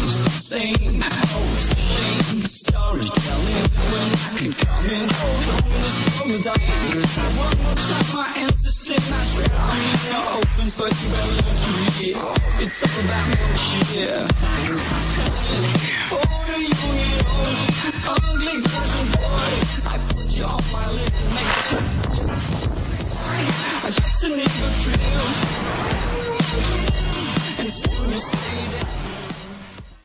Same, same storytelling when I can come in home is dying. One more time, my ancestors, I swear I'm no orphans, but you better learn to read it. It's all about bullshit. For the union, ugly girls and boys.